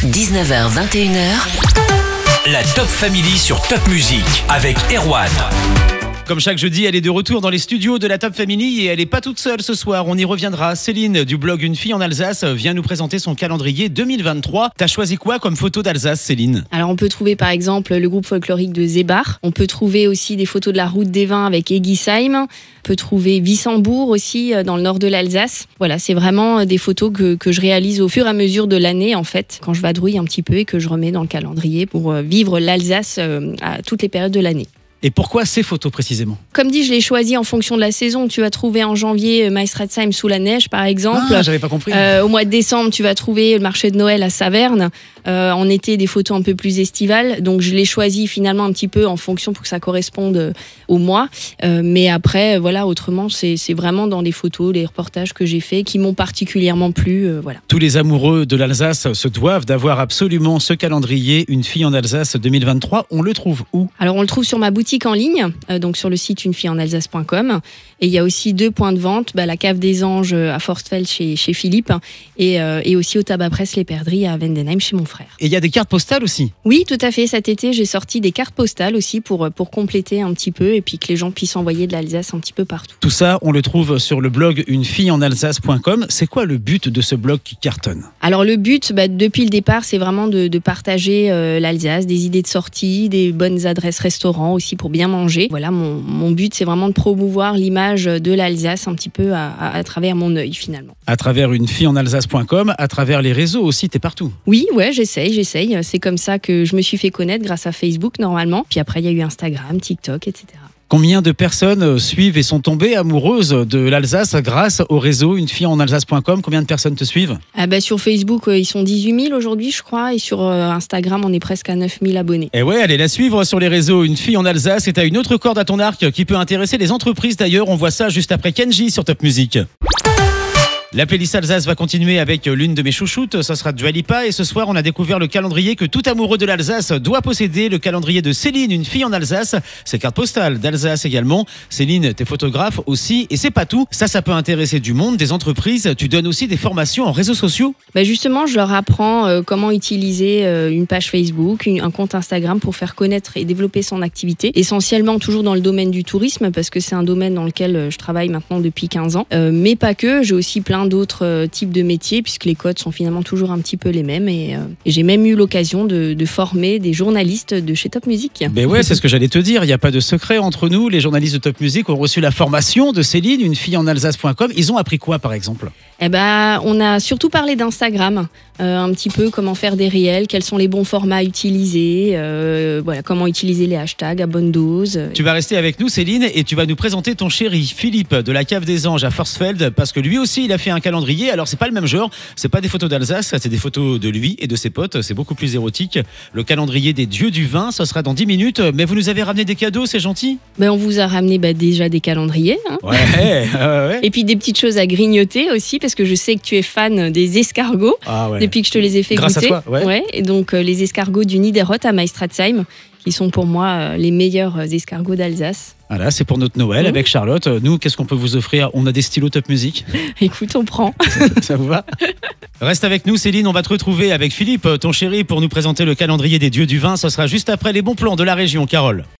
19h21h. La Top Family sur Top Music avec Erwan. Comme chaque jeudi, elle est de retour dans les studios de la Top Family et elle n'est pas toute seule ce soir. On y reviendra. Céline du blog Une fille en Alsace vient nous présenter son calendrier 2023. T'as choisi quoi comme photo d'Alsace, Céline ? Alors on peut trouver par exemple le groupe folklorique de Zébar. On peut trouver aussi des photos de la route des vins avec Egisheim. On peut trouver Wissembourg aussi dans le nord de l'Alsace. Voilà, c'est vraiment des photos que je réalise au fur et à mesure de l'année en fait, quand je vadrouille un petit peu et que je remets dans le calendrier pour vivre l'Alsace à toutes les périodes de l'année. Et pourquoi ces photos précisément ? Comme dit, je l'ai choisi en fonction de la saison. Tu vas trouver en janvier Maestratsheim sous la neige, par exemple. Ah, j'avais pas compris. Au mois de décembre, tu vas trouver le marché de Noël à Saverne. En été, des photos un peu plus estivales. Donc, je l'ai choisi finalement un petit peu en fonction pour que ça corresponde au mois. Mais après, voilà, autrement, c'est vraiment dans les photos, les reportages que j'ai faits qui m'ont particulièrement plu. Voilà. Tous les amoureux de l'Alsace se doivent d'avoir absolument ce calendrier Une fille en Alsace 2023. On le trouve où ? Alors, on le trouve sur ma boutique en ligne, donc sur le site unefilleenalsace.com. Et il y a aussi 2 points de vente, la Cave des Anges à Forstfeld chez Philippe et aussi au Tabac Presse Les Perdrix à Vendenheim chez mon frère. Et il y a des cartes postales aussi ? Oui, tout à fait. Cet été, j'ai sorti des cartes postales aussi pour compléter un petit peu et puis que les gens puissent envoyer de l'Alsace un petit peu partout. Tout ça, on le trouve sur le blog unefilleenalsace.com. C'est quoi le but de ce blog qui cartonne ? Alors le but, depuis le départ, c'est vraiment de partager l'Alsace, des idées de sortie, des bonnes adresses restaurants aussi pour bien manger. Voilà, mon but, c'est vraiment de promouvoir l'image de l'Alsace un petit peu à travers mon œil finalement. À travers unefilleenalsace.com, à travers les réseaux aussi, t'es partout. Oui, ouais, j'essaye. C'est comme ça que je me suis fait connaître grâce à Facebook normalement. Puis après, il y a eu Instagram, TikTok, etc. Combien de personnes suivent et sont tombées amoureuses de l'Alsace grâce au réseau unefilleenalsace.com ? Combien de personnes te suivent ? Sur Facebook, ils sont 18 000 aujourd'hui, je crois. Et sur Instagram, on est presque à 9 000 abonnés. Et ouais, allez la suivre sur les réseaux Une fille en Alsace. Et t'as une autre corde à ton arc qui peut intéresser les entreprises d'ailleurs. On voit ça juste après Kenji sur Top Music. La playlist Alsace va continuer avec l'une de mes chouchoutes, ça sera Dua Lipa. Et ce soir, on a découvert le calendrier que tout amoureux de l'Alsace doit posséder, le calendrier de Céline, une fille en Alsace. C'est carte postale d'Alsace également. Céline, t'es photographe aussi. Et c'est pas tout, ça peut intéresser du monde, des entreprises. Tu donnes aussi des formations en réseaux sociaux ? Justement, je leur apprends comment utiliser une page Facebook, un compte Instagram pour faire connaître et développer son activité. Essentiellement toujours dans le domaine du tourisme parce que c'est un domaine dans lequel je travaille maintenant depuis 15 ans. Mais pas que, j'ai aussi plein d'autres types de métiers puisque les codes sont finalement toujours un petit peu les mêmes et j'ai même eu l'occasion de former des journalistes de chez Top Music. Ben ouais, c'est ce que j'allais te dire, il n'y a pas de secret entre nous. Les journalistes de Top Music ont reçu la formation de Céline, unefilleenalsace.com. Ils ont appris quoi par exemple ? On a surtout parlé d'Instagram, un petit peu comment faire des réels, quels sont les bons formats à utiliser, comment utiliser les hashtags à bonne dose. Tu vas rester avec nous Céline et tu vas nous présenter ton chéri Philippe de la Cave des Anges à Forstfeld parce que lui aussi il a fait un calendrier. Alors c'est pas le même genre, c'est pas des photos d'Alsace, c'est des photos de lui et de ses potes, c'est beaucoup plus érotique. Le calendrier des dieux du vin, ça sera dans 10 minutes, mais vous nous avez ramené des cadeaux, c'est gentil ? On vous a ramené déjà des calendriers. Ouais. Et puis des petites choses à grignoter aussi parce que je sais que tu es fan des escargots depuis que je te les ai fait Grâce goûter. À toi, ouais. Et donc les escargots du Niederrot à Maestratsheim qui sont pour moi les meilleurs escargots d'Alsace. Voilà, c'est pour notre Noël avec Charlotte. Nous, qu'est-ce qu'on peut vous offrir ? On a des stylos Top Music. Écoute, on prend. Ça vous va ? Reste avec nous Céline, on va te retrouver avec Philippe, ton chéri, pour nous présenter le calendrier des dieux du vin. Ce sera juste après les bons plans de la région, Carole.